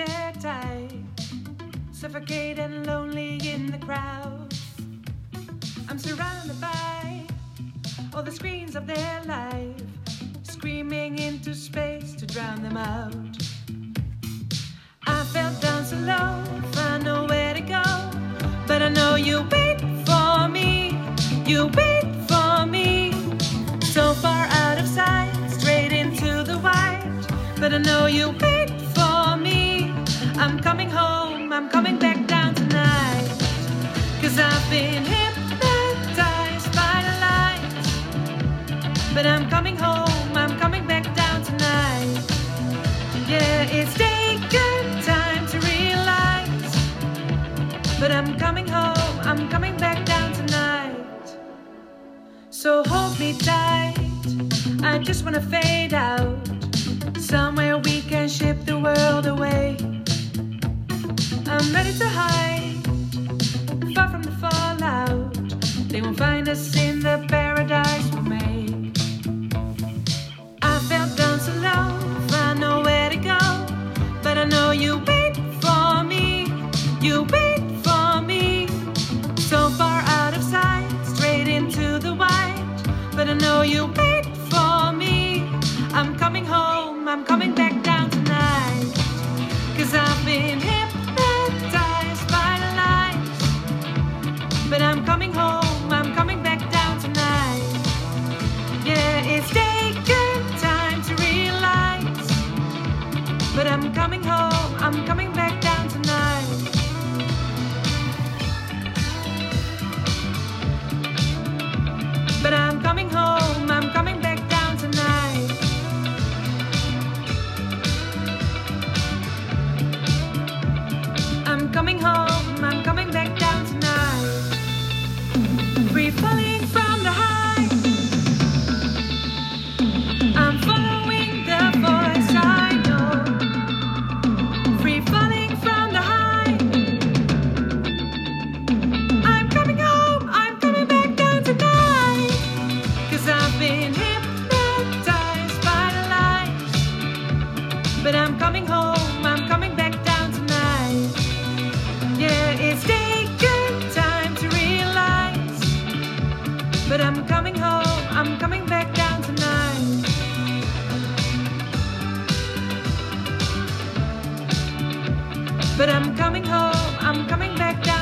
stereotype, suffocating lonely in the crowd. I'm surrounded by all the screens of their life, screaming into space to drown them out. I fell down so low, find nowhere to go, but I know you wait for me, you wait for me. So far out of sight, straight into the white, but I know you wait for me. I'm coming home, I'm coming back down tonight, 'cause I've been hypnotized by the lights. But I'm coming home, I'm coming back down tonight. Yeah, it's taken time to realize, but I'm coming home, I'm coming back down tonight. So hold me tight, I just wanna fade out, somewhere we can ship the world away. I'm ready to hide, far from the fallout. They won't find us in the paradise we made. I fell down so low, find nowhere to go, but I know you wait for me, you wait for me. So far out of sight, straight into the white, but I know you wait for me. I'm coming home, I'm coming back down tonight, 'cause I've been hypnotized by the lights. But I'm coming home, I'm coming back down tonight. Yeah, it's taken time to realize, but I'm coming home, I'm coming back down tonight. But I'm coming home, I'm coming back down tonight. I'm coming home, I'm coming back down tonight. Free falling from the high, I'm following the voice I know. Free falling from the high, I'm coming home, I'm coming back down tonight, 'cause I've been hypnotized by the lights. But I'm coming home, I'm coming back down tonight. Yeah, it's taken time to realize, but I'm coming home, I'm coming back down tonight. But I'm coming home, I'm coming back down.